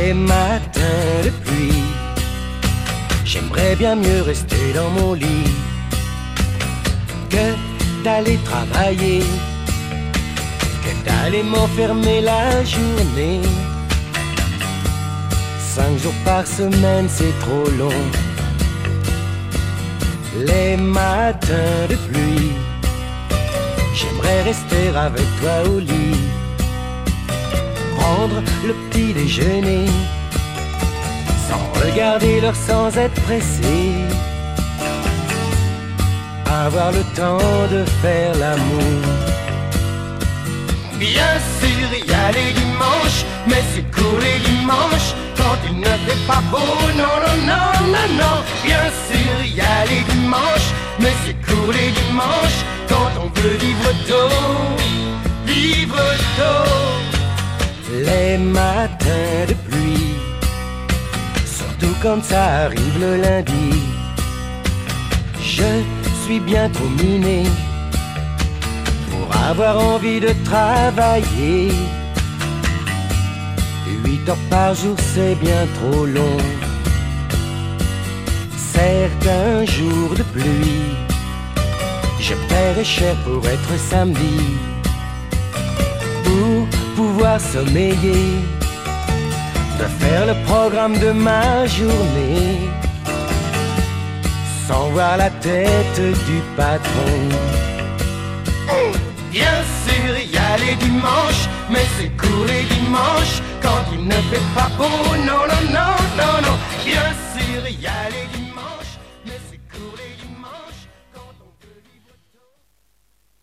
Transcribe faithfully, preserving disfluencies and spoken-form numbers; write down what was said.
Les matins de pluie, j'aimerais bien mieux rester dans mon lit que d'aller travailler, que d'aller m'enfermer la journée. Cinq jours par semaine, c'est trop long. Les matins de pluie, j'aimerais rester avec toi au lit, prendre le petit déjeuner, sans regarder l'heure, sans être pressé, avoir le temps de faire l'amour. Bien sûr, il y a les dimanches, mais c'est court les dimanches, quand il ne fait pas beau, non, non, non, non, non. Bien sûr, il y a les dimanches, mais c'est court les dimanches, quand on veut vivre tôt, vivre tôt. Les matins de pluie, surtout quand ça arrive le lundi, je suis bien trop miné pour avoir envie de travailler. Huit heures par jour, c'est bien trop long. Certains jours de pluie, je paierais cher pour être samedi, pour pouvoir sommeiller, de faire le programme de ma journée, sans voir la tête du patron. Bien sûr, il y a les dimanches, mais c'est court les dimanches, quand il ne fait pas beau, non, non, non, non, non. Bien sûr, il y a les dimanches.